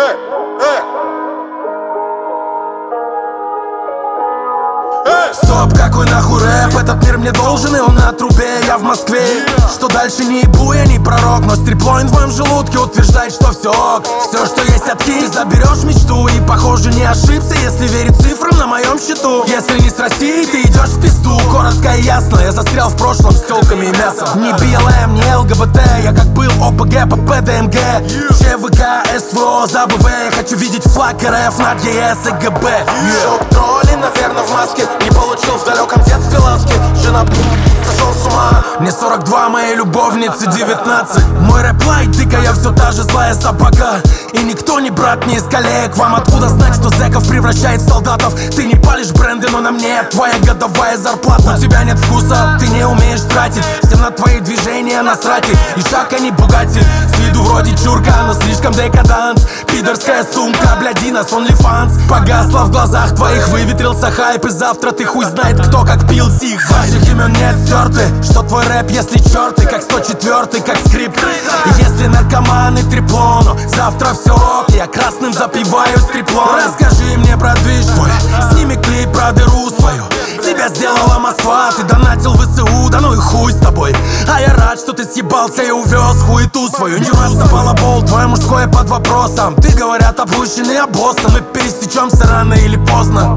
Стоп, какой нахуй рэп? Этот мир мне должен, и он на трубе. Я в Москве. Что дальше не ебу, я не пророк. Но стриплоин в моем желудке утверждает, что все ок. Все, что есть от Ки, заберешь мечту. И похоже не ошибся, если верить цифрам на моем счету. Если не с Россией, ты идешь в пизду. Коротко и ясно, я застрял в прошлом с телками и мясом. Не БЛМ, не ЛГБТ, я как был ОПГ под ПДНГ. ЧВК, СВО, за БВ. Я хочу видеть флаг РФ над ЕС и ГБ. Шоу-тролли, наверное, в маске. Не получил в далеком детстве ласки. Жена сошел с ума. Мне 42, моей любовнице 19. Мой рэп-лайк, дикая все та же злая собака. И никто не брат, не из коллег. Вам откуда знать, что зэков превращает в солдатов? Ты не палишь бренды, но на мне твоя годовая зарплата. У тебя нет вкуса, ты не умеешь тратить. Всем на твои движения насрать. И шаг, а не Бугатти. С виду вроде чурка, но слишком декадант. Пидорская сумка, блядина с OnlyFans. Погасла в глазах твоих, выветрился хайп. И завтра ты хуй знает, кто как пил сих. Ваших имен нет стерты. Что твой рэп, если черты, как 104-й, как скрипт. И если наркоманы треплону, завтра все ок, я красным запиваю стриплон. Расскажи мне про движ твой, сними клип про дыру свою. Тебя сделала Москва, ты донатил в ВСУ, да ну и хуй с тобой. А я рад, что ты съебался и увез хуету свою. Не раздавала бол, твое мужское под вопросом. Ты, говорят, опущенный обоссом. Мы пересечемся рано или поздно.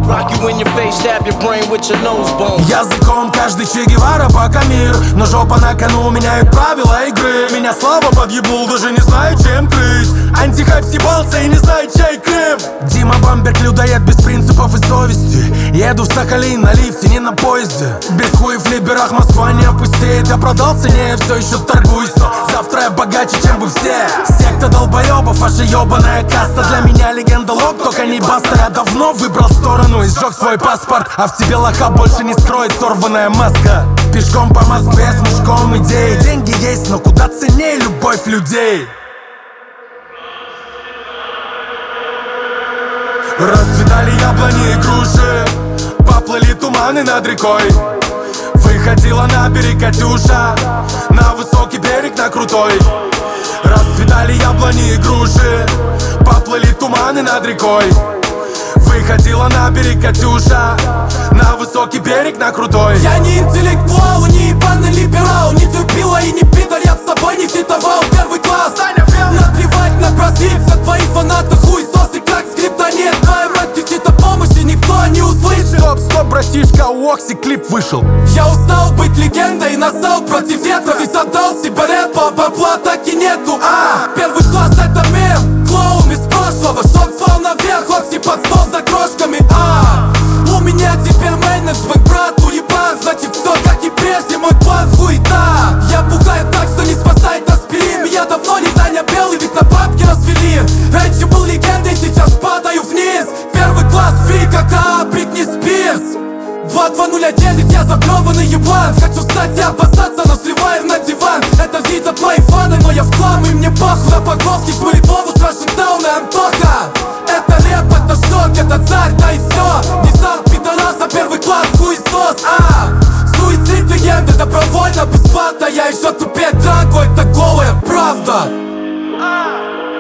Языком каждый Че Гевара, пока мир. Но жопа на кону, меняют правила игры. Меня слава подъебнул, даже не знаю, чем крыть. Антихайп съебался и не знает, чей Крым. Дима Бамберг, людоед без принципов и совести. Еду в Сахалин на лифте, не на поезде. Без хуев в либерах Москва не опустеет. Я продал цене, все еще торгуюсь. Но завтра я богаче, чем вы все. Секта долбоебов, ваша ебаная каста. Для меня легенда лоб, только не баста. Я давно выбрал сторону и сжег свой паспорт. А в тебе лоха больше не строит сорванная маска. Пешком по Москве с мешком идей. Деньги есть, но куда ценнее любовь людей. Расцветали яблони и груши, поплыли туманы над рекой. Выходила на берег Катюша, на высокий берег, на крутой. Расцветали яблони и груши, поплыли туманы над рекой. Выходила на берег Катюша, на высокий берег, на крутой. Я не интеллектуал, не ебаный либерал. Не терпила и не пидор, я с тобой не фитовал. Первый класс, наплевать на прозипся. Твои фанаты хуесосы, как скрипта нет. Твоя мать кричит о помощи, никто не услышит. Стоп, братишка, у Окси клип вышел. Я устал быть легендой, настал против ветров. И задал себе рэпа, бабла так и нету. Первый класс это мем, клоун из прошлого. Чтоб слал наверх, Окси под стол за крошками. У меня теперь менеджмент, брат, уебан. Значит все как и прежде, мой план хуета. Я пугаю так, что не спасает аспирин. Меня давно не занял белый, ведь на бабки развели. Раньше был легендой, сейчас падаю вниз. Первый класс фри, как Бритни Спирс. 2209, я заблеванный еблан. Хочу стать и обоссаться, но сливаю на диван. Это видят мои фаны, но я в хлам. И мне похуй на парковке, смырит Вову с Рашентаун и Антоха. Это рэп, это шок, это царь, да и все. Не сам пидораса, первый класс, хуесос. Суицид легенды, добровольно, бесплатно. Я еще тупее драку, это голая правда.